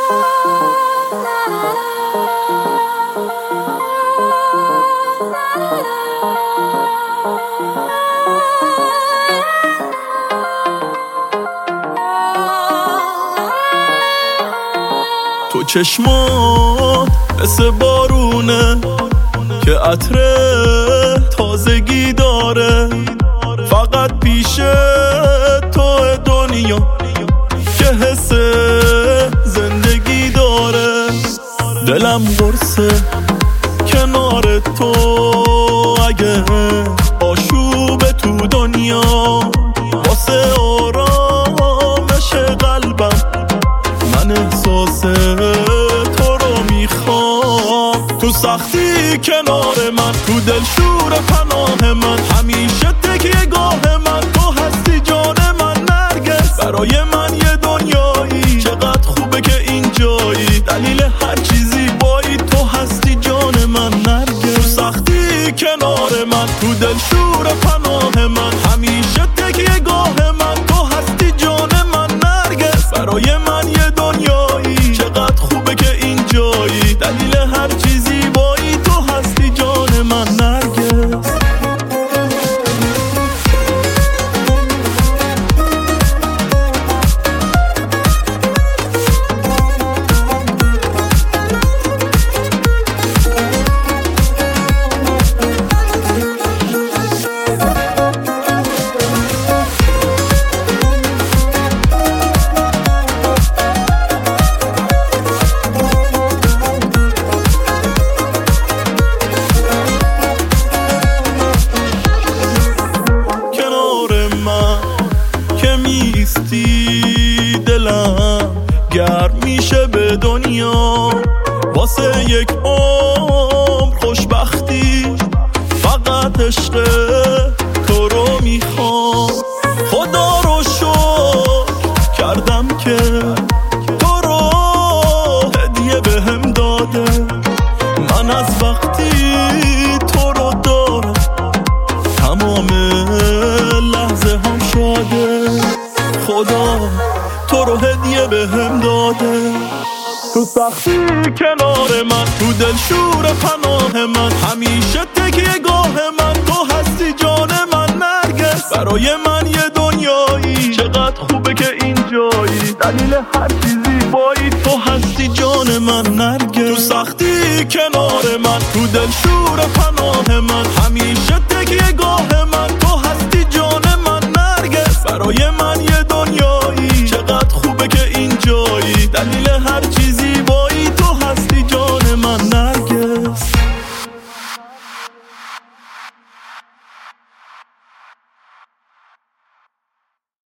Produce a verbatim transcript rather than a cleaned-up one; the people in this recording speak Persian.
تو چشمات مثل بارونه که عطر تازگی داره، فقط پیش تو دنیا که حس زندگی داره. دلم قرصه کنار تو، اگه آشوب تو دنیا واسه آرامش قلبم من احساس تو رو میخوام. تو سختی کنار من، تو دل شور پناه من، همیشه تکیه گاه من تو هستی جان من نرگس. برای من یه دنیایی، چقدر خوبه که اینجایی، دلیل هر چیزی بایی تو هستی جان من نرگس. تو سختی کنار من، تو دل شور پناه من، همیشه تکیه گاه من تو هستی جان من نرگس. برای من یه دنیایی، چقدر خوبه که اینجایی، دلیل هر چیزی بایی تو هستی جان من نرگس. دلم گرم میشه به دنیا واسه یک عمر خوشبختی، فقط عشق تو رو میخوام. خدا رو شکر کردم که تو رو هدیه بهم داده، من از وقتی تو رو دارم تمام لحظه هم شاده. خدا تو رو هدیه بهم داده. تو سختی کنار من، تو دل شور پناه من، همیشه تکیه گاه من تو هستی جان من نرگس. برای من یه دنیایی، چقدر خوبه که اینجایی، دلیل هر چیزی بایی تو هستی جان من نرگس. تو سختی کنار من، تو دل شور پناه من، همیشه تکیه گاه من تو هستی جان من نرگس. برای من یه دنیایی، چقدر خوبه که اینجایی، دلیل هر